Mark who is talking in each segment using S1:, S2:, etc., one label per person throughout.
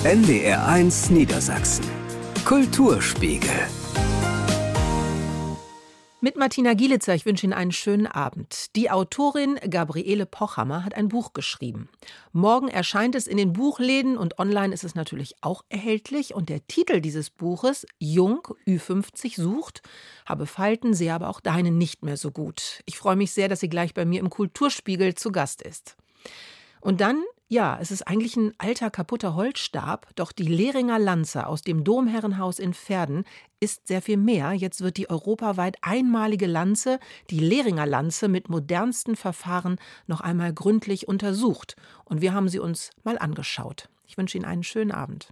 S1: NDR1 Niedersachsen. Kulturspiegel.
S2: Mit Martina Gielitzer, ich wünsche Ihnen einen schönen Abend. Die Autorin Gabriele Pochhammer hat ein Buch geschrieben. Morgen erscheint es in den Buchläden und online ist es natürlich auch erhältlich. Und der Titel dieses Buches, Jung, Ü50 sucht, habe Falten, sehe aber auch deine nicht mehr so gut. Ich freue mich sehr, dass sie gleich bei mir im Kulturspiegel zu Gast ist. Und dann, ja, es ist eigentlich ein alter, kaputter Holzstab, doch die Lehringer Lanze aus dem Domherrenhaus in Verden ist sehr viel mehr. Jetzt wird die europaweit einmalige Lanze, die Lehringer Lanze, mit modernsten Verfahren noch einmal gründlich untersucht. Und wir haben sie uns mal angeschaut. Ich wünsche Ihnen einen schönen Abend.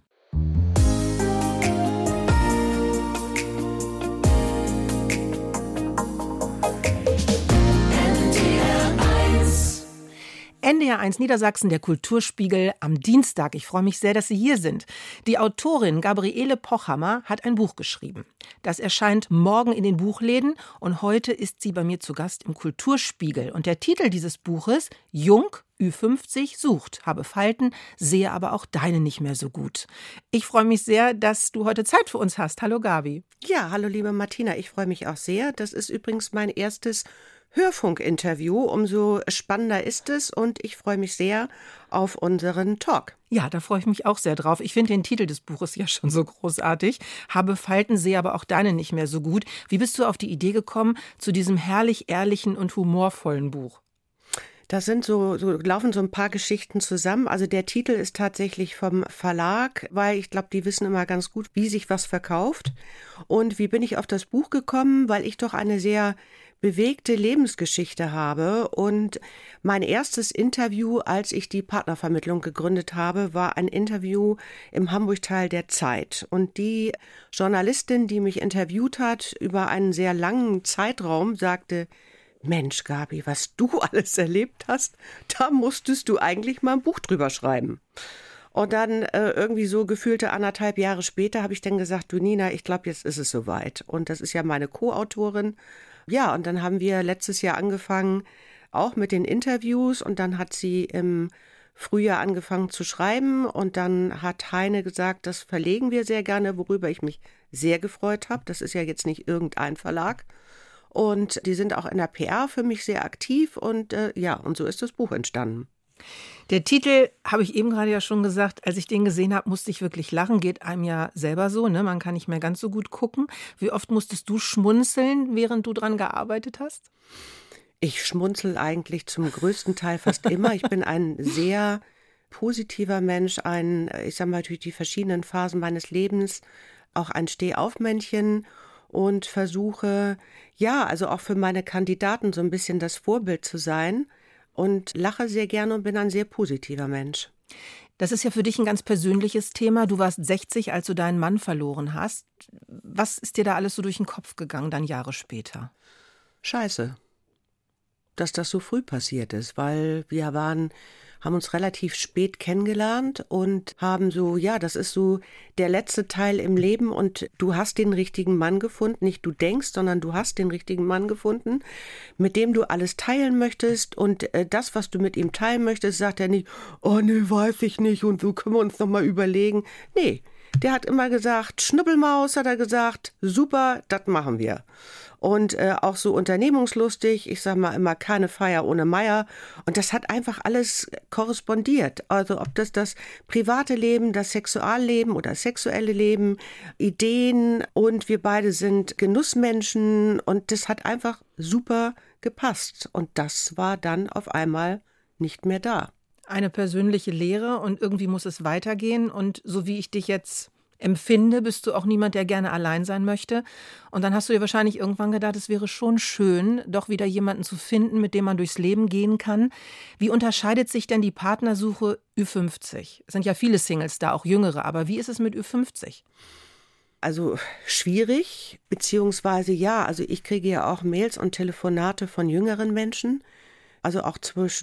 S2: NDR1 Niedersachsen, der Kulturspiegel am Dienstag. Ich freue mich sehr, dass Sie hier sind. Die Autorin Gabriele Pochhammer hat ein Buch geschrieben. Das erscheint morgen in den Buchläden und heute ist sie bei mir zu Gast im Kulturspiegel. Und der Titel dieses Buches, Jung, Ü50 sucht, habe Falten, sehe aber auch deine nicht mehr so gut. Ich freue mich sehr, dass du heute Zeit für uns hast. Hallo Gabi.
S3: Ja, hallo liebe Martina, ich freue mich auch sehr. Das ist übrigens mein erstes Hörfunkinterview, umso spannender ist es und ich freue mich sehr auf unseren Talk.
S2: Ja, da freue ich mich auch sehr drauf. Ich finde den Titel des Buches ja schon so großartig. Habe Falten, sehe aber auch deine nicht mehr so gut. Wie bist du auf die Idee gekommen zu diesem herrlich ehrlichen und humorvollen Buch?
S3: Das sind laufen so ein paar Geschichten zusammen. Also der Titel ist tatsächlich vom Verlag, weil ich glaube, die wissen immer ganz gut, wie sich was verkauft. Und wie bin ich auf das Buch gekommen? Weil ich doch eine sehr bewegte Lebensgeschichte habe. Und mein erstes Interview, als ich die Partnervermittlung gegründet habe, war ein Interview im Hamburg-Teil der Zeit. Und die Journalistin, die mich interviewt hat über einen sehr langen Zeitraum, sagte: Mensch, Gabi, was du alles erlebt hast, da musstest du eigentlich mal ein Buch drüber schreiben. Und dann irgendwie so gefühlte 1,5 Jahre später habe ich dann gesagt, du Nina, ich glaube, jetzt ist es soweit. Und das ist ja meine Co-Autorin. Ja, und dann haben wir letztes Jahr angefangen, auch mit den Interviews. Und dann hat sie im Frühjahr angefangen zu schreiben. Und dann hat Heine gesagt, das verlegen wir sehr gerne, worüber ich mich sehr gefreut habe. Das ist ja jetzt nicht irgendein Verlag. Und die sind auch in der PR für mich sehr aktiv und und so ist das Buch entstanden.
S2: Der Titel, habe ich eben gerade ja schon gesagt, als ich den gesehen habe, musste ich wirklich lachen. Geht einem ja selber so, ne? Man kann nicht mehr ganz so gut gucken. Wie oft musstest du schmunzeln, während du dran gearbeitet hast?
S3: Ich schmunzel eigentlich zum größten Teil fast immer. Ich bin ein sehr positiver Mensch, ich sag mal, durch die verschiedenen Phasen meines Lebens auch ein Stehaufmännchen. Und versuche, also auch für meine Kandidaten so ein bisschen das Vorbild zu sein und lache sehr gerne und bin ein sehr positiver Mensch.
S2: Das ist ja für dich ein ganz persönliches Thema. Du warst 60, als du deinen Mann verloren hast. Was ist dir da alles so durch den Kopf gegangen, dann Jahre später?
S3: Scheiße, dass das so früh passiert ist, weil wir haben uns relativ spät kennengelernt und haben das ist so der letzte Teil im Leben und du hast den richtigen Mann gefunden, nicht du denkst, sondern du hast den richtigen Mann gefunden, mit dem du alles teilen möchtest und das, was du mit ihm teilen möchtest, sagt er nicht, oh nee, weiß ich nicht und so können wir uns noch mal überlegen. Nee, der hat immer gesagt, Schnuppelmaus, hat er gesagt, super, das machen wir. Und auch so unternehmungslustig, ich sag mal immer keine Feier ohne Meier. Und das hat einfach alles korrespondiert. Also ob das private Leben, das Sexualleben oder sexuelle Leben, Ideen und wir beide sind Genussmenschen und das hat einfach super gepasst. Und das war dann auf einmal nicht mehr da.
S2: Eine persönliche Lehre und irgendwie muss es weitergehen und so wie ich dich jetzt empfinde, bist du auch niemand, der gerne allein sein möchte. Und dann hast du dir wahrscheinlich irgendwann gedacht, es wäre schon schön, doch wieder jemanden zu finden, mit dem man durchs Leben gehen kann. Wie unterscheidet sich denn die Partnersuche Ü50? Es sind ja viele Singles da, auch jüngere, aber wie ist es mit Ü50?
S3: Also schwierig, beziehungsweise also ich kriege ja auch Mails und Telefonate von jüngeren Menschen. Also auch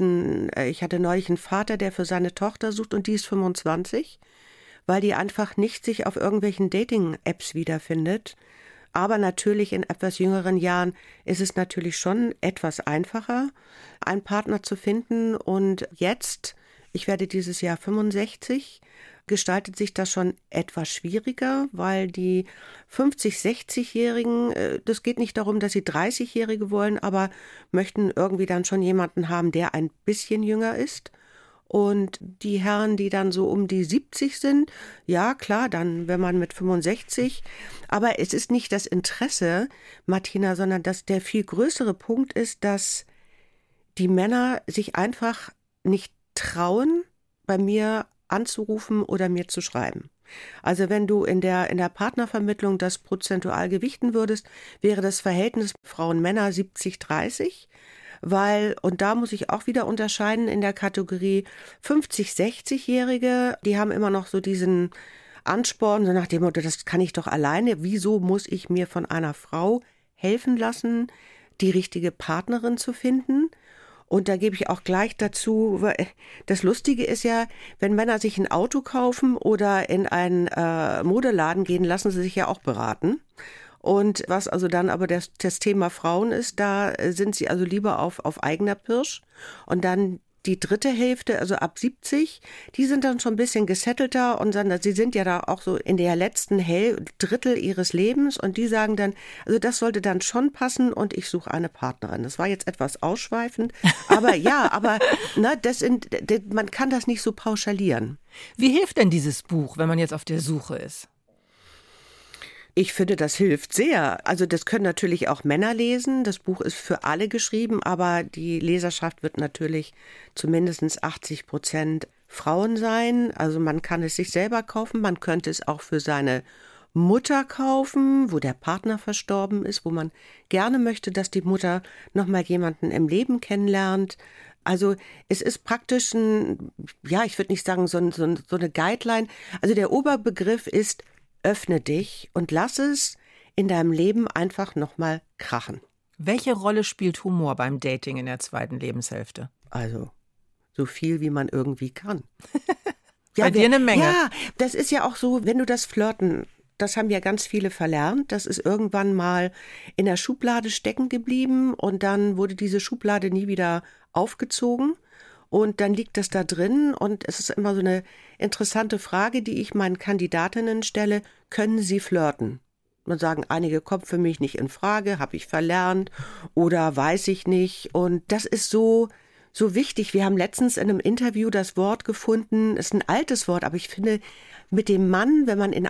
S3: ich hatte neulich einen Vater, der für seine Tochter sucht und die ist 25. Weil die einfach nicht sich auf irgendwelchen Dating-Apps wiederfindet. Aber natürlich in etwas jüngeren Jahren ist es natürlich schon etwas einfacher, einen Partner zu finden. Und jetzt, ich werde dieses Jahr 65, gestaltet sich das schon etwas schwieriger, weil die 50-, 60-Jährigen, das geht nicht darum, dass sie 30-Jährige wollen, aber möchten irgendwie dann schon jemanden haben, der ein bisschen jünger ist. Und die Herren, die dann so um die 70 sind, ja klar, dann wenn man mit 65. Aber es ist nicht das Interesse, Martina, sondern dass der viel größere Punkt ist, dass die Männer sich einfach nicht trauen, bei mir anzurufen oder mir zu schreiben. Also wenn du in der Partnervermittlung das prozentual gewichten würdest, wäre das Verhältnis Frauen-Männer 70-30. Weil, und da muss ich auch wieder unterscheiden in der Kategorie 50-, 60-Jährige, die haben immer noch so diesen Ansporn, so nach dem Motto, das kann ich doch alleine. Wieso muss ich mir von einer Frau helfen lassen, die richtige Partnerin zu finden? Und da gebe ich auch gleich dazu, das Lustige ist ja, wenn Männer sich ein Auto kaufen oder in einen Modeladen gehen, lassen sie sich ja auch beraten. Und was also dann aber das Thema Frauen ist, da sind sie also lieber auf eigener Pirsch. Und dann die dritte Hälfte, also ab 70, die sind dann schon ein bisschen gesettelter und dann, sie sind ja da auch so in der letzten Drittel ihres Lebens und die sagen dann, also das sollte dann schon passen und ich suche eine Partnerin. Das war jetzt etwas ausschweifend, aber ja, aber man kann das nicht so pauschalieren.
S2: Wie hilft denn dieses Buch, wenn man jetzt auf der Suche ist?
S3: Ich finde, das hilft sehr. Also das können natürlich auch Männer lesen. Das Buch ist für alle geschrieben, aber die Leserschaft wird natürlich zumindest 80% Frauen sein. Also man kann es sich selber kaufen, man könnte es auch für seine Mutter kaufen, wo der Partner verstorben ist, wo man gerne möchte, dass die Mutter nochmal jemanden im Leben kennenlernt. Also es ist praktisch ich würde nicht sagen so eine Guideline. Also der Oberbegriff ist: Öffne dich und lass es in deinem Leben einfach nochmal krachen.
S2: Welche Rolle spielt Humor beim Dating in der zweiten Lebenshälfte?
S3: Also, so viel, wie man irgendwie kann.
S2: Bei dir eine Menge.
S3: Ja, das ist ja auch so, wenn du das Flirten, das haben ja ganz viele verlernt, das ist irgendwann mal in der Schublade stecken geblieben und dann wurde diese Schublade nie wieder aufgezogen. Und dann liegt das da drin und es ist immer so eine interessante Frage, die ich meinen Kandidatinnen stelle: Können Sie flirten? Und sagen einige, kommt für mich nicht in Frage, habe ich verlernt oder weiß ich nicht. Und das ist so wichtig. Wir haben letztens in einem Interview das Wort gefunden, ist ein altes Wort, aber ich finde, mit dem Mann, wenn man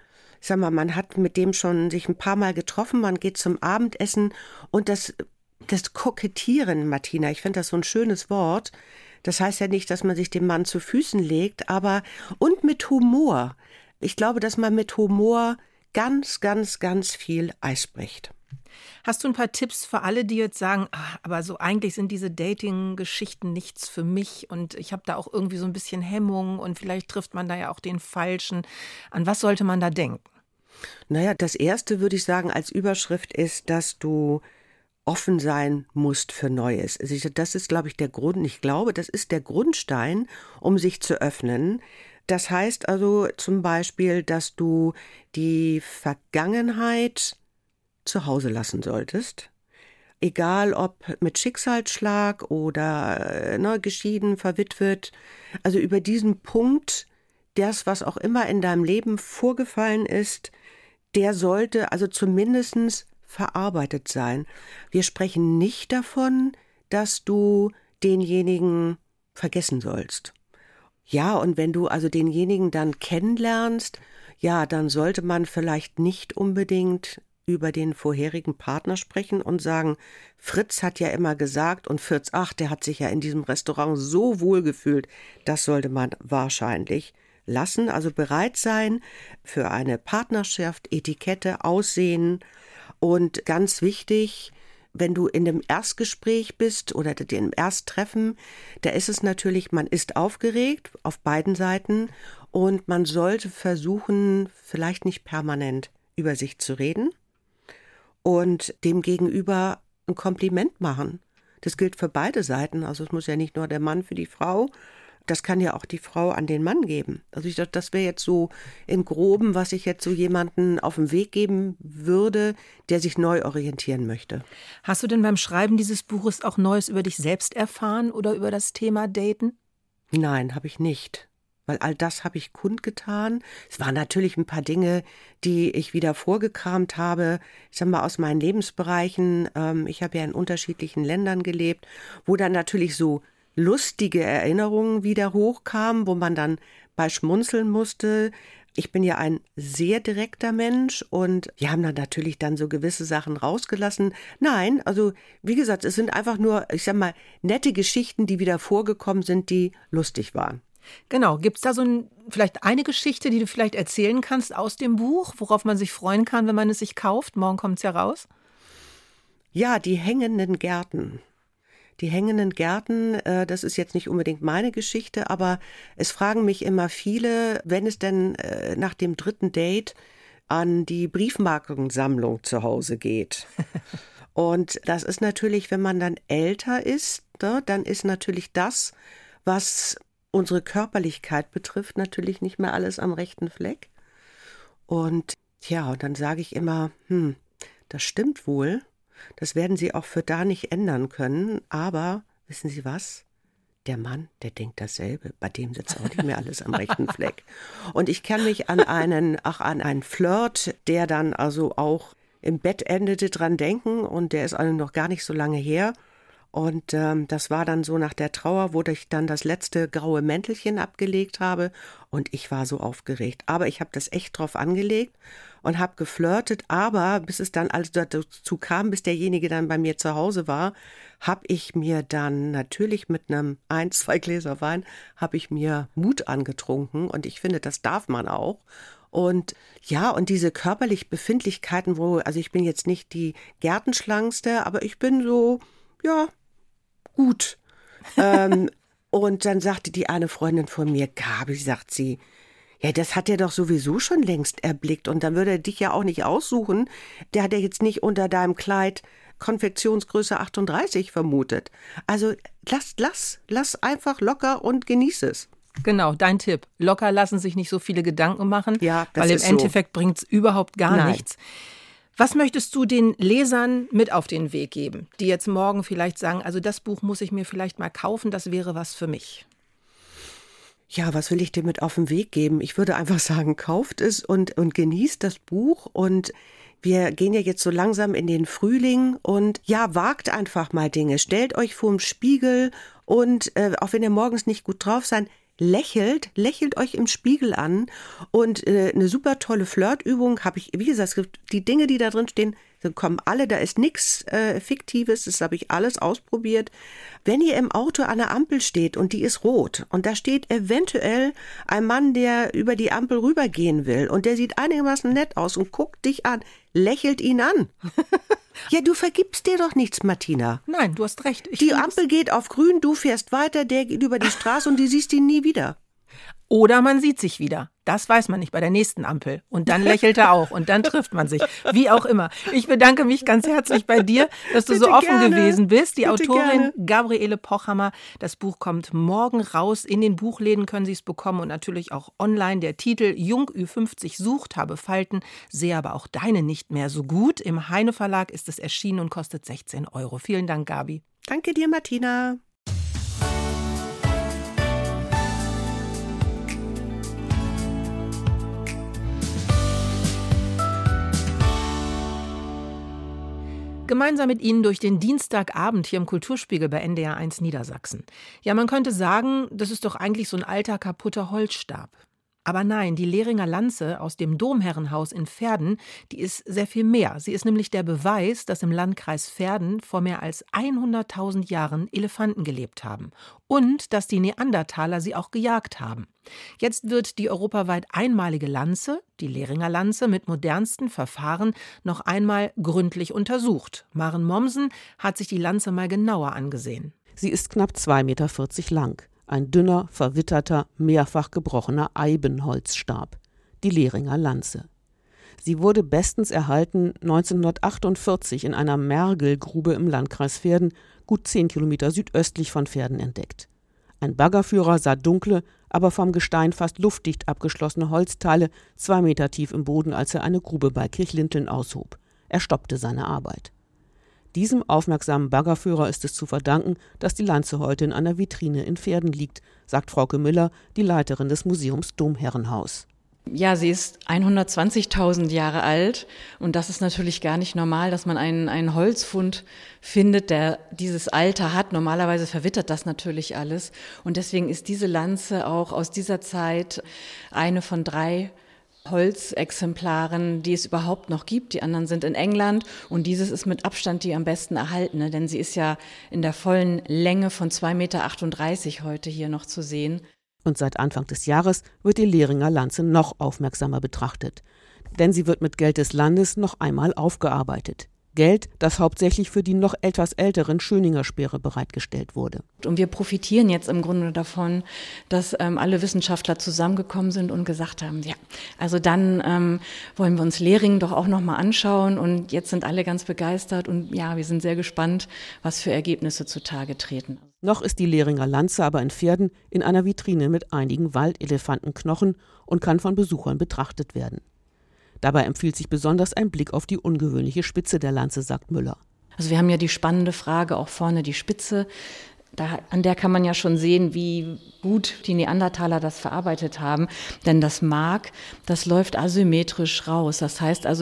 S3: man hat mit dem schon sich ein paar Mal getroffen, man geht zum Abendessen und das Kokettieren, Martina, ich finde das so ein schönes Wort. Das heißt ja nicht, dass man sich dem Mann zu Füßen legt, und mit Humor. Ich glaube, dass man mit Humor ganz, ganz, ganz viel Eis bricht.
S2: Hast du ein paar Tipps für alle, die jetzt sagen, aber so eigentlich sind diese Dating-Geschichten nichts für mich und ich habe da auch irgendwie so ein bisschen Hemmung und vielleicht trifft man da ja auch den Falschen. An was sollte man da denken?
S3: Naja, das Erste, würde ich sagen, als Überschrift ist, dass du offen sein musst für Neues. Das ist, glaube ich, das ist der Grundstein, um sich zu öffnen. Das heißt also zum Beispiel, dass du die Vergangenheit zu Hause lassen solltest. Egal ob mit Schicksalsschlag oder geschieden, verwitwet. Also über diesen Punkt, das, was auch immer in deinem Leben vorgefallen ist, der sollte also zumindest verarbeitet sein. Wir sprechen nicht davon, dass du denjenigen vergessen sollst. Ja, und wenn du also denjenigen dann kennenlernst, ja, dann sollte man vielleicht nicht unbedingt über den vorherigen Partner sprechen und sagen, Fritz hat ja immer gesagt und Fritz, der hat sich ja in diesem Restaurant so wohl gefühlt. Das sollte man wahrscheinlich lassen, also bereit sein für eine Partnerschaft, Etikette, Aussehen. Und ganz wichtig, wenn du in dem Erstgespräch bist oder dem Ersttreffen, da ist es natürlich, man ist aufgeregt auf beiden Seiten und man sollte versuchen, vielleicht nicht permanent über sich zu reden und dem Gegenüber ein Kompliment machen. Das gilt für beide Seiten, also es muss ja nicht nur der Mann für die Frau, das kann ja auch die Frau an den Mann geben. Also ich dachte, das wäre jetzt so im Groben, was ich jetzt so jemanden auf den Weg geben würde, der sich neu orientieren möchte.
S2: Hast du denn beim Schreiben dieses Buches auch Neues über dich selbst erfahren oder über das Thema Daten?
S3: Nein, habe ich nicht. weil all das habe ich kundgetan. Es waren natürlich ein paar Dinge, die ich wieder vorgekramt habe, ich sag mal, aus meinen Lebensbereichen. Ich habe ja in unterschiedlichen Ländern gelebt, wo dann natürlich so lustige Erinnerungen wieder hochkamen, wo man dann bei schmunzeln musste. Ich bin ja ein sehr direkter Mensch und wir haben dann natürlich dann so gewisse Sachen rausgelassen. Nein, also wie gesagt, es sind einfach nur, ich sag mal, nette Geschichten, die wieder vorgekommen sind, die lustig waren.
S2: Genau, gibt es da vielleicht eine Geschichte, die du vielleicht erzählen kannst aus dem Buch, worauf man sich freuen kann, wenn man es sich kauft? Morgen kommt es ja raus.
S3: Ja, die hängenden Gärten. Die hängenden Gärten, das ist jetzt nicht unbedingt meine Geschichte, aber es fragen mich immer viele, wenn es denn nach dem 3. Date an die Briefmarkensammlung zu Hause geht. Und das ist natürlich, wenn man dann älter ist, ne, dann ist natürlich das, was unsere Körperlichkeit betrifft, natürlich nicht mehr alles am rechten Fleck. Und ja, und dann sage ich immer, das stimmt wohl. Das werden Sie auch für da nicht ändern können. Aber, wissen Sie was? Der Mann, der denkt dasselbe. Bei dem sitzt auch nicht mehr alles am rechten Fleck. Und ich kann mich an einen Flirt, der dann also auch im Bett endete, dran denken. Und der ist also noch gar nicht so lange her. Und das war dann so nach der Trauer, wo ich dann das letzte graue Mäntelchen abgelegt habe. Und ich war so aufgeregt. Aber ich habe das echt drauf angelegt und habe geflirtet. Aber bis es dann also dazu kam, bis derjenige dann bei mir zu Hause war, habe ich mir dann natürlich mit einem 2 Gläser Wein, habe ich mir Mut angetrunken. Und ich finde, das darf man auch. Und ja, und diese körperlichen Befindlichkeiten, also ich bin jetzt nicht die Gärtenschlankste, aber ich bin so, ja, gut. Und dann sagte die eine Freundin von mir, Gabi, sagt sie, ja, das hat er doch sowieso schon längst erblickt und dann würde er dich ja auch nicht aussuchen. Der hat ja jetzt nicht unter deinem Kleid Konfektionsgröße 38 vermutet. Also lass einfach locker und genieß es.
S2: Genau, dein Tipp. Locker lassen sich nicht so viele Gedanken machen,
S3: ja,
S2: weil im Endeffekt bringt es überhaupt gar nichts. Was möchtest du den Lesern mit auf den Weg geben, die jetzt morgen vielleicht sagen, also das Buch muss ich mir vielleicht mal kaufen, das wäre was für mich?
S3: Ja, was will ich dir mit auf den Weg geben? Ich würde einfach sagen, kauft es und genießt das Buch. Und wir gehen ja jetzt so langsam in den Frühling und ja, wagt einfach mal Dinge. Stellt euch vorm Spiegel und auch wenn ihr morgens nicht gut drauf seid, lächelt euch im Spiegel an und eine super tolle Flirtübung habe ich, wie gesagt, es gibt die Dinge, die da drin stehen, kommen alle, da ist nichts Fiktives, das habe ich alles ausprobiert. Wenn ihr im Auto an der Ampel steht und die ist rot und da steht eventuell ein Mann, der über die Ampel rübergehen will und der sieht einigermaßen nett aus und guckt dich an, lächelt ihn an. Ja, du vergibst dir doch nichts, Martina.
S2: Nein, du hast recht.
S3: Die Ampel geht auf grün, du fährst weiter, der geht über die Straße und du siehst ihn nie wieder.
S2: Oder man sieht sich wieder. Das weiß man nicht bei der nächsten Ampel. Und dann lächelt er auch und dann trifft man sich. Wie auch immer. Ich bedanke mich ganz herzlich bei dir, dass du so offen gewesen bist. Die Autorin Gabriele Pochhammer. Das Buch kommt morgen raus. In den Buchläden können Sie es bekommen und natürlich auch online. Der Titel Jung Ü50 sucht, habe Falten, sehe aber auch deine nicht mehr so gut. Im Heine Verlag ist es erschienen und kostet 16 €. Vielen Dank, Gabi.
S3: Danke dir, Martina.
S2: Gemeinsam mit Ihnen durch den Dienstagabend hier im Kulturspiegel bei NDR 1 Niedersachsen. Ja, man könnte sagen, das ist doch eigentlich so ein alter, kaputter Holzstab. Aber nein, die Lehringer Lanze aus dem Domherrenhaus in Verden, die ist sehr viel mehr. Sie ist nämlich der Beweis, dass im Landkreis Verden vor mehr als 100.000 Jahren Elefanten gelebt haben. Und dass die Neandertaler sie auch gejagt haben. Jetzt wird die europaweit einmalige Lanze, die Lehringer Lanze, mit modernsten Verfahren noch einmal gründlich untersucht. Maren Mommsen hat sich die Lanze mal genauer angesehen.
S4: Sie ist knapp 2,40 Meter lang. Ein dünner, verwitterter, mehrfach gebrochener Eibenholzstab. Die Lehringer Lanze. Sie wurde bestens erhalten 1948 in einer Mergelgrube im Landkreis Verden, gut 10 Kilometer südöstlich von Verden, entdeckt. Ein Baggerführer sah dunkle, aber vom Gestein fast luftdicht abgeschlossene Holzteile 2 Meter tief im Boden, als er eine Grube bei Kirchlinteln aushob. Er stoppte seine Arbeit. Diesem aufmerksamen Baggerführer ist es zu verdanken, dass die Lanze heute in einer Vitrine in Verden liegt, sagt Frauke Müller, die Leiterin des Museums Domherrenhaus.
S5: Ja, sie ist 120.000 Jahre alt und das ist natürlich gar nicht normal, dass man einen Holzfund findet, der dieses Alter hat. Normalerweise verwittert das natürlich alles und deswegen ist diese Lanze auch aus dieser Zeit eine von 3 Holzexemplaren, die es überhaupt noch gibt. Die anderen sind in England und dieses ist mit Abstand die am besten erhaltene, denn sie ist ja in der vollen Länge von 2,38 Meter heute hier noch zu sehen.
S4: Und seit Anfang des Jahres wird die Lehringer Lanze noch aufmerksamer betrachtet. Denn sie wird mit Geld des Landes noch einmal aufgearbeitet. Geld, das hauptsächlich für die noch etwas älteren Schöninger Speere bereitgestellt wurde.
S5: Und wir profitieren jetzt im Grunde davon, dass alle Wissenschaftler zusammengekommen sind und gesagt haben, ja, also dann wollen wir uns Lehringen doch auch noch mal anschauen. Und jetzt sind alle ganz begeistert und ja, wir sind sehr gespannt, was für Ergebnisse zutage treten.
S4: Noch ist die Lehringer Lanze aber in Verden in einer Vitrine mit einigen Waldelefantenknochen und kann von Besuchern betrachtet werden. Dabei empfiehlt sich besonders ein Blick auf die ungewöhnliche Spitze der Lanze, sagt Müller.
S5: Also wir haben ja die spannende Frage, auch vorne die Spitze. An der kann man ja schon sehen, wie gut die Neandertaler das verarbeitet haben. Denn das Mark, das läuft asymmetrisch raus. Das heißt also,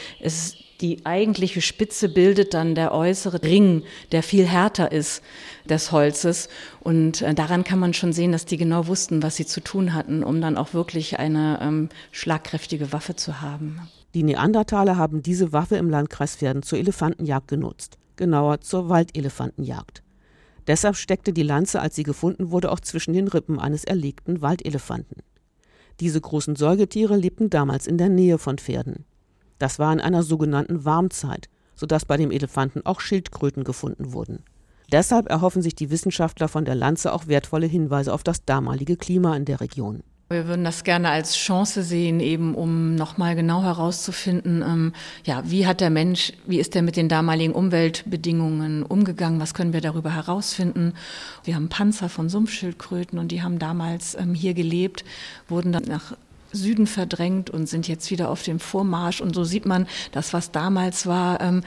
S5: die eigentliche Spitze bildet dann der äußere Ring, der viel härter ist des Holzes. Und daran kann man schon sehen, dass die genau wussten, was sie zu tun hatten, um dann auch wirklich eine schlagkräftige Waffe zu haben.
S4: Die Neandertaler haben diese Waffe im Landkreis Verden zur Elefantenjagd genutzt, genauer zur Waldelefantenjagd. Deshalb steckte die Lanze, als sie gefunden wurde, auch zwischen den Rippen eines erlegten Waldelefanten. Diese großen Säugetiere lebten damals in der Nähe von Verden. Das war in einer sogenannten Warmzeit, sodass bei dem Elefanten auch Schildkröten gefunden wurden. Deshalb erhoffen sich die Wissenschaftler von der Lanze auch wertvolle Hinweise auf das damalige Klima in der Region.
S5: Wir würden das gerne als Chance sehen, eben um nochmal genau herauszufinden, wie ist der mit den damaligen Umweltbedingungen umgegangen, was können wir darüber herausfinden. Wir haben Panzer von Sumpfschildkröten und die haben damals hier gelebt, wurden dann nach Süden verdrängt und sind jetzt wieder auf dem Vormarsch. Und so sieht man, das, was damals war,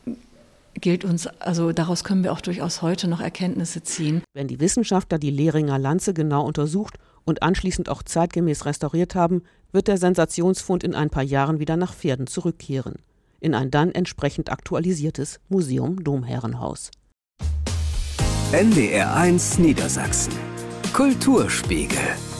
S5: gilt uns, also daraus können wir auch durchaus heute noch Erkenntnisse ziehen.
S4: Wenn die Wissenschaftler die Lehringer Lanze genau untersucht und anschließend auch zeitgemäß restauriert haben, wird der Sensationsfund in ein paar Jahren wieder nach Verden zurückkehren. In ein dann entsprechend aktualisiertes Museum Domherrenhaus.
S1: NDR1 Niedersachsen. Kulturspiegel.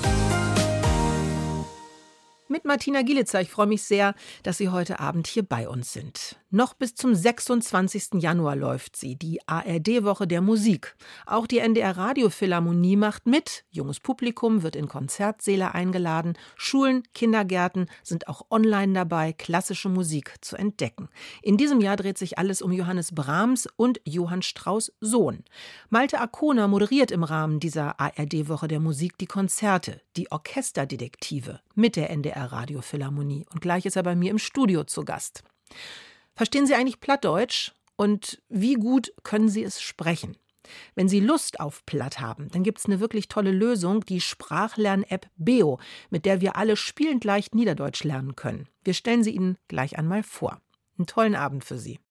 S2: Mit Martina Gielitzer. Ich freue mich sehr, dass Sie heute Abend hier bei uns sind. Noch bis zum 26. Januar läuft sie, die ARD-Woche der Musik. Auch die NDR-Radiophilharmonie macht mit. Junges Publikum wird in Konzertsäle eingeladen. Schulen, Kindergärten sind auch online dabei, klassische Musik zu entdecken. In diesem Jahr dreht sich alles um Johannes Brahms und Johann Strauss' Sohn. Malte Arkona moderiert im Rahmen dieser ARD-Woche der Musik die Konzerte, die Orchesterdetektive mit der NDR-Radiophilharmonie. Und gleich ist er bei mir im Studio zu Gast. Verstehen Sie eigentlich Plattdeutsch? Und wie gut können Sie es sprechen? Wenn Sie Lust auf Platt haben, dann gibt es eine wirklich tolle Lösung, die Sprachlern-App Beo, mit der wir alle spielend leicht Niederdeutsch lernen können. Wir stellen sie Ihnen gleich einmal vor. Einen tollen Abend für Sie.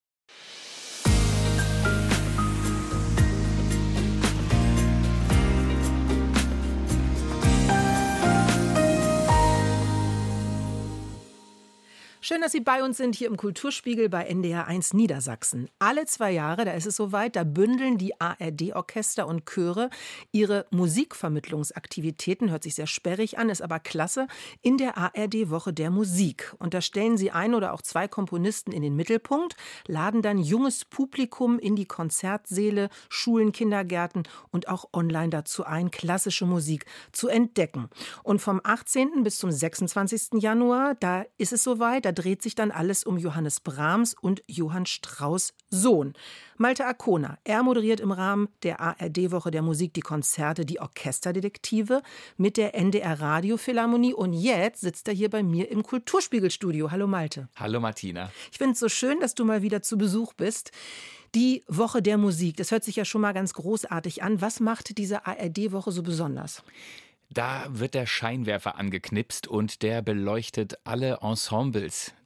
S2: Schön, dass Sie bei uns sind, hier im Kulturspiegel bei NDR1 Niedersachsen. Alle 2 Jahre, da ist es soweit, da bündeln die ARD-Orchester und Chöre ihre Musikvermittlungsaktivitäten, hört sich sehr sperrig an, ist aber klasse, in der ARD-Woche der Musik. Und da stellen sie 1 oder auch 2 Komponisten in den Mittelpunkt, laden dann junges Publikum in die Konzertsäle, Schulen, Kindergärten und auch online dazu ein, klassische Musik zu entdecken. Und vom 18. bis zum 26. Januar, da ist es soweit, da dreht sich dann alles um Johannes Brahms und Johann Strauss' Sohn. Malte Arkona, er moderiert im Rahmen der ARD-Woche der Musik die Konzerte, die Orchesterdetektive mit der NDR-Radiophilharmonie. Und jetzt sitzt er hier bei mir im Kulturspiegelstudio. Hallo Malte.
S6: Hallo Martina.
S2: Ich finde es so schön, dass du mal wieder zu Besuch bist. Die Woche der Musik, das hört sich ja schon mal ganz großartig an. Was macht diese ARD-Woche so besonders?
S6: Da wird der Scheinwerfer angeknipst und der beleuchtet alle Ensembles,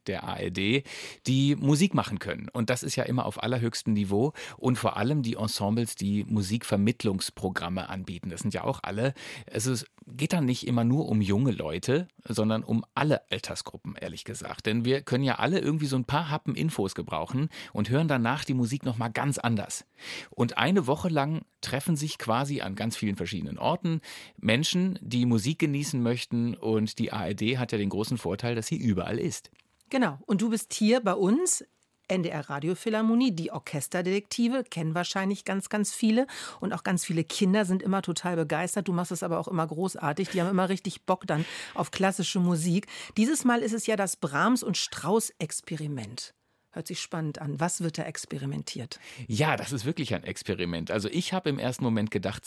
S6: der ARD, die Musik machen können. Und das ist ja immer auf allerhöchstem Niveau. Und vor allem die Ensembles, die Musikvermittlungsprogramme anbieten. Das sind ja auch alle. Es geht dann nicht immer nur um junge Leute, sondern um alle Altersgruppen, ehrlich gesagt. Denn wir können ja alle irgendwie so ein paar Happen Infos gebrauchen und hören danach die Musik nochmal ganz anders. Und eine Woche lang treffen sich quasi an ganz vielen verschiedenen Orten Menschen, die Musik genießen möchten. Und die ARD hat ja den großen Vorteil, dass sie überall ist.
S2: Genau. Und du bist hier bei uns, NDR Radiophilharmonie, die Orchesterdetektive, kennen wahrscheinlich ganz, ganz viele. Und auch ganz viele Kinder sind immer total begeistert. Du machst es aber auch immer großartig. Die haben immer richtig Bock dann auf klassische Musik. Dieses Mal ist es ja das Brahms- und Strauss-Experiment. Hört sich spannend an. Was wird da experimentiert?
S6: Ja, das ist wirklich ein Experiment. Also ich habe im ersten Moment gedacht,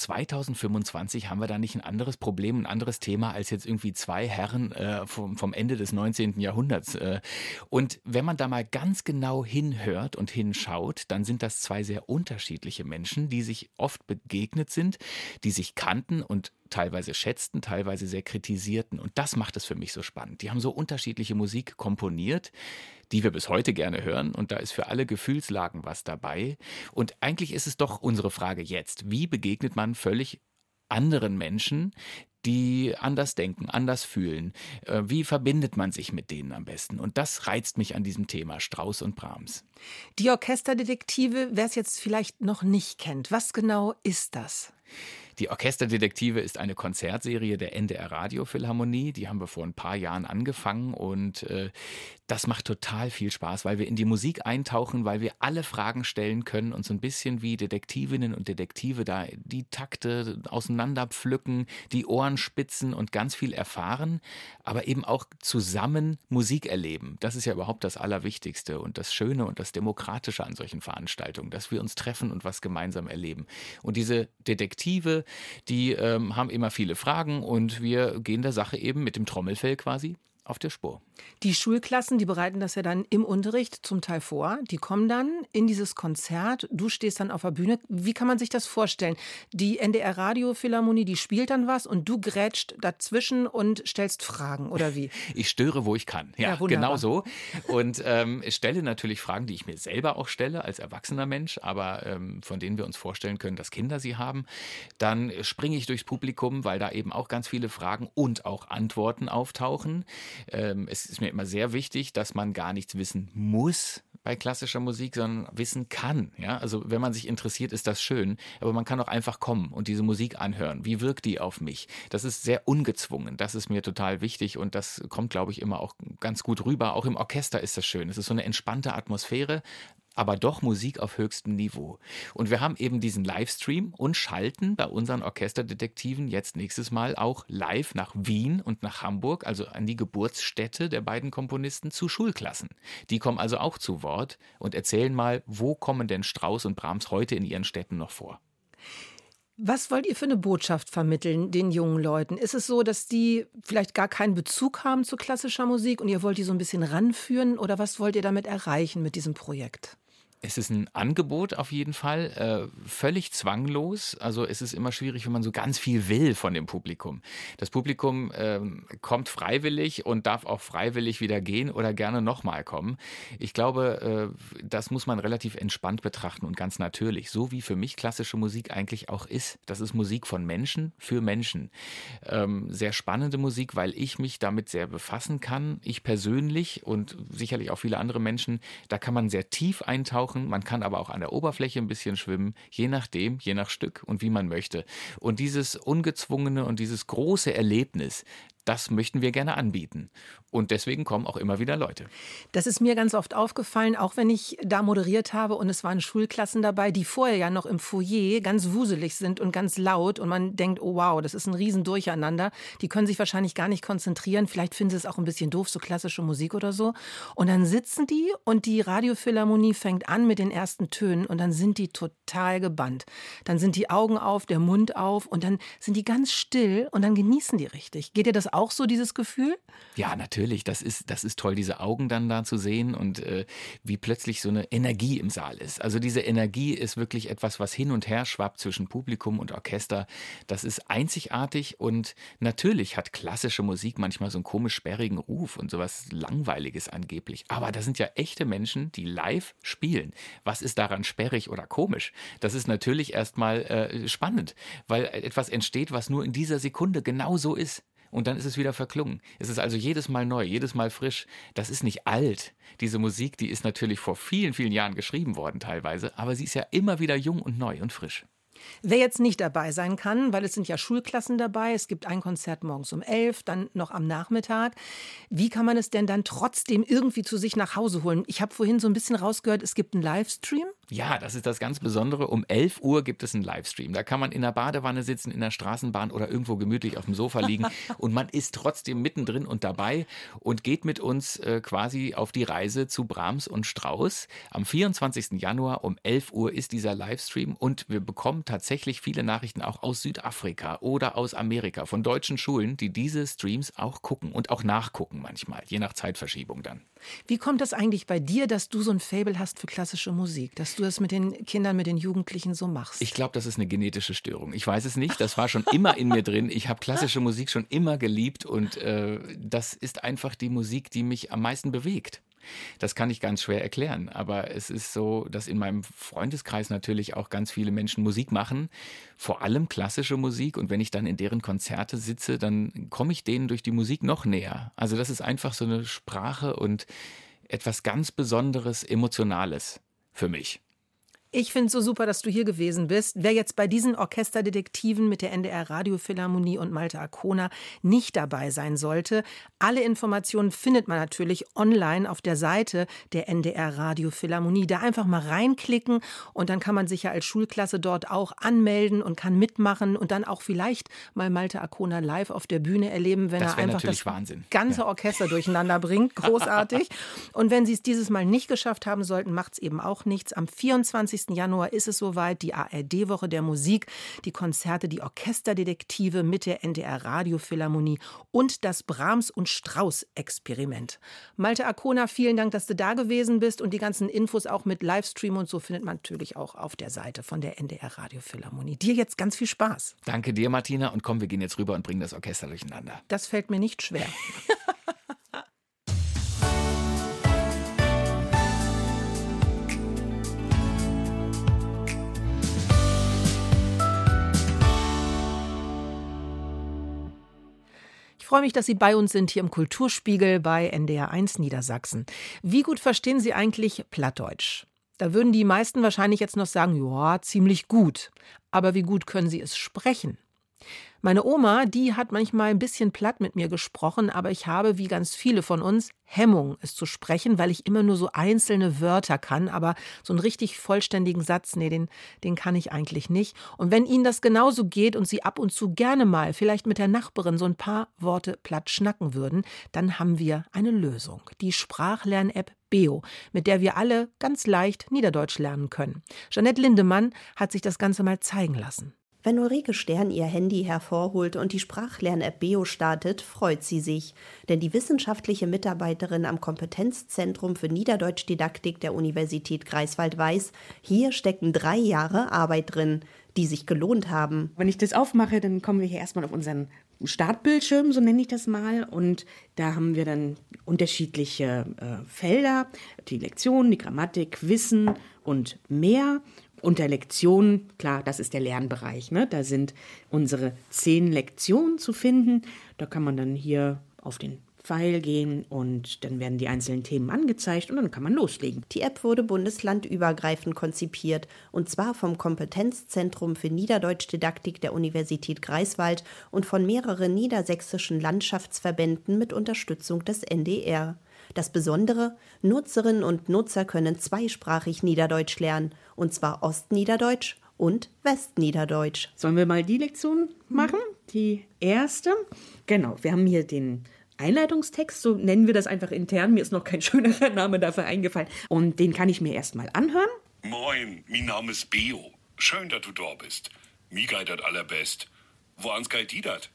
S6: 2025 haben wir da nicht ein anderes Problem, ein anderes Thema als jetzt irgendwie zwei Herren vom Ende des 19. Jahrhunderts. Und wenn man da mal ganz genau hinhört und hinschaut, dann sind das zwei sehr unterschiedliche Menschen, die sich oft begegnet sind, die sich kannten und teilweise schätzten, teilweise sehr kritisierten. Und das macht es für mich so spannend. Die haben so unterschiedliche Musik komponiert, die wir bis heute gerne hören. Und da ist für alle Gefühlslagen was dabei. Und eigentlich ist es doch unsere Frage jetzt. Wie begegnet man völlig anderen Menschen, die anders denken, anders fühlen? Wie verbindet man sich mit denen am besten? Und das reizt mich an diesem Thema Strauss und Brahms.
S2: Die Orchesterdetektive, wer es jetzt vielleicht noch nicht kennt, was genau ist das?
S6: Die Orchesterdetektive ist eine Konzertserie der NDR Radiophilharmonie. Die haben wir vor ein paar Jahren angefangen und das macht total viel Spaß, weil wir in die Musik eintauchen, weil wir alle Fragen stellen können und so ein bisschen wie Detektivinnen und Detektive da die Takte auseinanderpflücken, die Ohren spitzen und ganz viel erfahren, aber eben auch zusammen Musik erleben. Das ist ja überhaupt das Allerwichtigste und das Schöne und das Demokratische an solchen Veranstaltungen, dass wir uns treffen und was gemeinsam erleben. Und diese Detektive, die haben immer viele Fragen und wir gehen der Sache eben mit dem Trommelfell quasi auf der Spur.
S2: Die Schulklassen, die bereiten das ja dann im Unterricht zum Teil vor. Die kommen dann in dieses Konzert. Du stehst dann auf der Bühne. Wie kann man sich das vorstellen? Die NDR Radiophilharmonie, die spielt dann was und du grätscht dazwischen und stellst Fragen, oder wie?
S6: Ich störe, wo ich kann. Ja, genau so. Und ich stelle natürlich Fragen, die ich mir selber auch stelle als erwachsener Mensch, aber von denen wir uns vorstellen können, dass Kinder sie haben. Dann springe ich durchs Publikum, weil da eben auch ganz viele Fragen und auch Antworten auftauchen. Es ist mir immer sehr wichtig, dass man gar nichts wissen muss bei klassischer Musik, sondern wissen kann. Ja? Also wenn man sich interessiert, ist das schön, aber man kann auch einfach kommen und diese Musik anhören. Wie wirkt die auf mich? Das ist sehr ungezwungen. Das ist mir total wichtig und das kommt, glaube ich, immer auch ganz gut rüber. Auch im Orchester ist das schön. Es ist so eine entspannte Atmosphäre, aber doch Musik auf höchstem Niveau. Und wir haben eben diesen Livestream und schalten bei unseren Orchesterdetektiven jetzt nächstes Mal auch live nach Wien und nach Hamburg, also an die Geburtsstätte der beiden Komponisten, zu Schulklassen. Die kommen also auch zu Wort und erzählen mal, wo kommen denn Strauss und Brahms heute in ihren Städten noch vor?
S2: Was wollt ihr für eine Botschaft vermitteln den jungen Leuten? Ist es so, dass die vielleicht gar keinen Bezug haben zu klassischer Musik und ihr wollt die so ein bisschen ranführen? Oder was wollt ihr damit erreichen mit diesem Projekt?
S6: Es ist ein Angebot auf jeden Fall, völlig zwanglos. Also es ist immer schwierig, wenn man so ganz viel will von dem Publikum. Das Publikum kommt freiwillig und darf auch freiwillig wieder gehen oder gerne nochmal kommen. Ich glaube, das muss man relativ entspannt betrachten und ganz natürlich. So wie für mich klassische Musik eigentlich auch ist. Das ist Musik von Menschen für Menschen. Sehr spannende Musik, weil ich mich damit sehr befassen kann. Ich persönlich und sicherlich auch viele andere Menschen, da kann man sehr tief eintauchen. Man kann aber auch an der Oberfläche ein bisschen schwimmen, je nachdem, je nach Stück und wie man möchte. Und dieses Ungezwungene und dieses große Erlebnis, das möchten wir gerne anbieten. Und deswegen kommen auch immer wieder Leute.
S2: Das ist mir ganz oft aufgefallen, auch wenn ich da moderiert habe und es waren Schulklassen dabei, die vorher ja noch im Foyer ganz wuselig sind und ganz laut und man denkt, oh wow, das ist ein Riesendurcheinander. Die können sich wahrscheinlich gar nicht konzentrieren. Vielleicht finden sie es auch ein bisschen doof, so klassische Musik oder so. Und dann sitzen die und die Radiophilharmonie fängt an mit den ersten Tönen und dann sind die total gebannt. Dann sind die Augen auf, der Mund auf und dann sind die ganz still und dann genießen die richtig. Geht dir das auch auch so dieses Gefühl?
S6: Ja, natürlich. Das ist toll, diese Augen dann da zu sehen und wie plötzlich so eine Energie im Saal ist. Also diese Energie ist wirklich etwas, was hin und her schwappt zwischen Publikum und Orchester. Das ist einzigartig und natürlich hat klassische Musik manchmal so einen komisch sperrigen Ruf und sowas Langweiliges angeblich. Aber das sind ja echte Menschen, die live spielen. Was ist daran sperrig oder komisch? Das ist natürlich erstmal spannend, weil etwas entsteht, was nur in dieser Sekunde genau so ist. Und dann ist es wieder verklungen. Es ist also jedes Mal neu, jedes Mal frisch. Das ist nicht alt. Diese Musik, die ist natürlich vor vielen, vielen Jahren geschrieben worden teilweise, aber sie ist ja immer wieder jung und neu und frisch.
S2: Wer jetzt nicht dabei sein kann, weil es sind ja Schulklassen dabei, es gibt ein Konzert morgens um 11, dann noch am Nachmittag. Wie kann man es denn dann trotzdem irgendwie zu sich nach Hause holen? Ich habe vorhin so ein bisschen rausgehört, es gibt einen Livestream.
S6: Ja, das ist das ganz Besondere. Um 11 Uhr gibt es einen Livestream. Da kann man in der Badewanne sitzen, in der Straßenbahn oder irgendwo gemütlich auf dem Sofa liegen und man ist trotzdem mittendrin und dabei und geht mit uns quasi auf die Reise zu Brahms und Strauss. Am 24. Januar um 11 Uhr ist dieser Livestream und wir bekommen tatsächlich viele Nachrichten auch aus Südafrika oder aus Amerika von deutschen Schulen, die diese Streams auch gucken und auch nachgucken manchmal, je nach Zeitverschiebung dann.
S2: Wie kommt das eigentlich bei dir, dass du so ein Faible hast für klassische Musik, dass du das mit den Kindern, mit den Jugendlichen so machst?
S6: Ich glaube, das ist eine genetische Störung. Ich weiß es nicht, das war schon immer in mir drin. Ich habe klassische Musik schon immer geliebt und das ist einfach die Musik, die mich am meisten bewegt. Das kann ich ganz schwer erklären, aber es ist so, dass in meinem Freundeskreis natürlich auch ganz viele Menschen Musik machen, vor allem klassische Musik, und wenn ich dann in deren Konzerte sitze, dann komme ich denen durch die Musik noch näher. Also das ist einfach so eine Sprache und etwas ganz Besonderes, Emotionales für mich.
S2: Ich finde es so super, dass du hier gewesen bist. Wer jetzt bei diesen Orchesterdetektiven mit der NDR Radiophilharmonie und Malte Arkona nicht dabei sein sollte, alle Informationen findet man natürlich online auf der Seite der NDR Radiophilharmonie. Da einfach mal reinklicken und dann kann man sich ja als Schulklasse dort auch anmelden und kann mitmachen und dann auch vielleicht mal Malte Arkona live auf der Bühne erleben, wenn er einfach das ganze Orchester durcheinander bringt. Großartig. Und wenn Sie es dieses Mal nicht geschafft haben sollten, macht es eben auch nichts. Am 24. Januar ist es soweit, die ARD-Woche der Musik, die Konzerte, die Orchesterdetektive mit der NDR Radiophilharmonie und das Brahms- und Strauss-Experiment. Malte Arkona, vielen Dank, dass du da gewesen bist, und die ganzen Infos auch mit Livestream und so findet man natürlich auch auf der Seite von der NDR Radiophilharmonie. Dir jetzt ganz viel Spaß.
S6: Danke dir, Martina, und komm, wir gehen jetzt rüber und bringen das Orchester durcheinander.
S2: Das fällt mir nicht schwer. Ich freue mich, dass Sie bei uns sind hier im Kulturspiegel bei NDR1 Niedersachsen. Wie gut verstehen Sie eigentlich Plattdeutsch? Da würden die meisten wahrscheinlich jetzt noch sagen, ja, ziemlich gut. Aber wie gut können Sie es sprechen? Meine Oma, die hat manchmal ein bisschen platt mit mir gesprochen, aber ich habe, wie ganz viele von uns, Hemmung, es zu sprechen, weil ich immer nur so einzelne Wörter kann, aber so einen richtig vollständigen Satz, nee, den kann ich eigentlich nicht. Und wenn Ihnen das genauso geht und Sie ab und zu gerne mal, vielleicht mit der Nachbarin, so ein paar Worte platt schnacken würden, dann haben wir eine Lösung. Die Sprachlern-App Beo, mit der wir alle ganz leicht Niederdeutsch lernen können. Jeanette Lindemann hat sich das Ganze mal zeigen lassen.
S7: Wenn Ulrike Stern ihr Handy hervorholt und die Sprachlern-App Beo startet, freut sie sich. Denn die wissenschaftliche Mitarbeiterin am Kompetenzzentrum für Niederdeutschdidaktik der Universität Greifswald weiß, hier stecken 3 Jahre Arbeit drin, die sich gelohnt haben.
S8: Wenn ich das aufmache, dann kommen wir hier erstmal auf unseren Startbildschirm, so nenne ich das mal. Und da haben wir dann unterschiedliche Felder, die Lektion, die Grammatik, Wissen und mehr. Unter Lektionen, klar, das ist der Lernbereich, ne? Da sind unsere 10 Lektionen zu finden. Da kann man dann hier auf den Pfeil gehen und dann werden die einzelnen Themen angezeigt und dann kann man loslegen.
S7: Die App wurde bundeslandübergreifend konzipiert, und zwar vom Kompetenzzentrum für Niederdeutschdidaktik der Universität Greifswald und von mehreren niedersächsischen Landschaftsverbänden mit Unterstützung des NDR. Das Besondere: Nutzerinnen und Nutzer können zweisprachig Niederdeutsch lernen, und zwar Ostniederdeutsch und Westniederdeutsch.
S8: Sollen wir mal die Lektion machen? Die erste. Genau, wir haben hier den Einleitungstext, so nennen wir das einfach intern. Mir ist noch kein schönerer Name dafür eingefallen. Und den kann ich mir erst mal anhören.
S9: Moin, mein Name ist Beo. Schön, dass du da bist. Mir geht das allerbest. Wo ans geht die dat?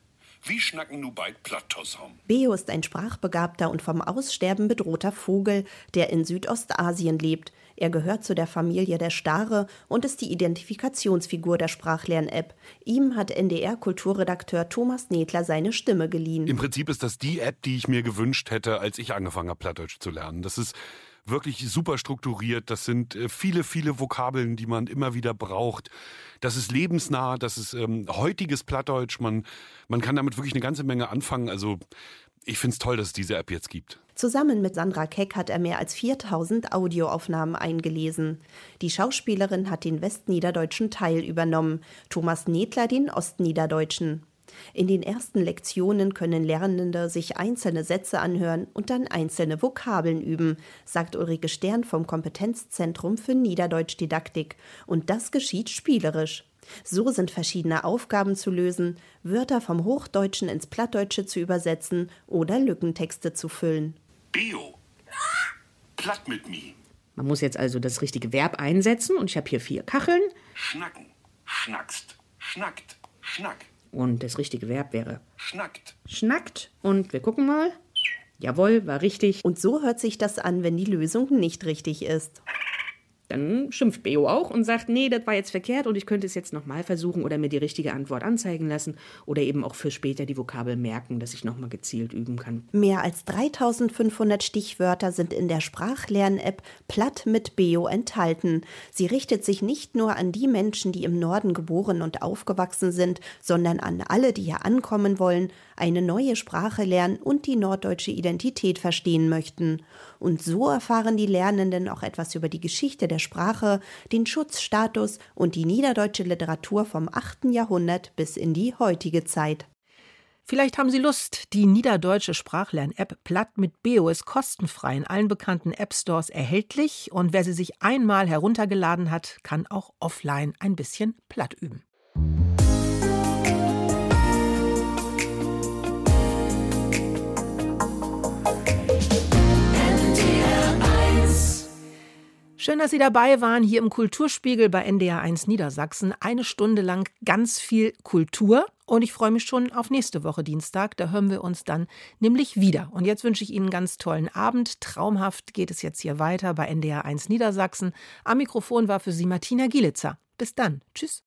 S9: Wie schnacken nu beid Platttossam?
S7: Beo ist ein sprachbegabter und vom Aussterben bedrohter Vogel, der in Südostasien lebt. Er gehört zu der Familie der Stare und ist die Identifikationsfigur der Sprachlern-App. Ihm hat NDR-Kulturredakteur Thomas Nedler seine Stimme geliehen.
S10: Im Prinzip ist das die App, die ich mir gewünscht hätte, als ich angefangen habe, Plattdeutsch zu lernen. Das ist wirklich super strukturiert. Das sind viele, viele Vokabeln, die man immer wieder braucht. Das ist lebensnah, das ist heutiges Plattdeutsch. Man kann damit wirklich eine ganze Menge anfangen. Also ich finde es toll, dass es diese App jetzt gibt.
S7: Zusammen mit Sandra Keck hat er mehr als 4000 Audioaufnahmen eingelesen. Die Schauspielerin hat den westniederdeutschen Teil übernommen, Thomas Nedler den ostniederdeutschen. In den ersten Lektionen können Lernende sich einzelne Sätze anhören und dann einzelne Vokabeln üben, sagt Ulrike Stern vom Kompetenzzentrum für Niederdeutschdidaktik. Und das geschieht spielerisch. So sind verschiedene Aufgaben zu lösen, Wörter vom Hochdeutschen ins Plattdeutsche zu übersetzen oder Lückentexte zu füllen.
S9: Beo, platt mit mi.
S8: Man muss jetzt also das richtige Verb einsetzen und ich habe hier 4 Kacheln.
S9: Schnacken, schnackst, schnackt, schnack.
S8: Und das richtige Verb wäre
S9: schnackt.
S8: Schnackt. Und wir gucken mal. Jawohl, war richtig.
S7: Und so hört sich das an, wenn die Lösung nicht richtig ist.
S8: Dann schimpft Beo auch und sagt, nee, das war jetzt verkehrt und ich könnte es jetzt nochmal versuchen oder mir die richtige Antwort anzeigen lassen oder eben auch für später die Vokabel merken, dass ich nochmal gezielt üben kann.
S7: Mehr als 3500 Stichwörter sind in der Sprachlern-App Platt mit Beo enthalten. Sie richtet sich nicht nur an die Menschen, die im Norden geboren und aufgewachsen sind, sondern an alle, die hier ankommen wollen, eine neue Sprache lernen und die norddeutsche Identität verstehen möchten. Und so erfahren die Lernenden auch etwas über die Geschichte der Sprache, den Schutzstatus und die niederdeutsche Literatur vom 8. Jahrhundert bis in die heutige Zeit.
S2: Vielleicht haben Sie Lust, die niederdeutsche Sprachlern-App Platt mit Beo ist kostenfrei in allen bekannten App-Stores erhältlich und wer sie sich einmal heruntergeladen hat, kann auch offline ein bisschen Platt üben. Schön, dass Sie dabei waren hier im Kulturspiegel bei NDR1 Niedersachsen. 1 Stunde lang ganz viel Kultur und ich freue mich schon auf nächste Woche Dienstag. Da hören wir uns dann nämlich wieder. Und jetzt wünsche ich Ihnen einen ganz tollen Abend. Traumhaft geht es jetzt hier weiter bei NDR1 Niedersachsen. Am Mikrofon war für Sie Martina Gielitzer. Bis dann. Tschüss.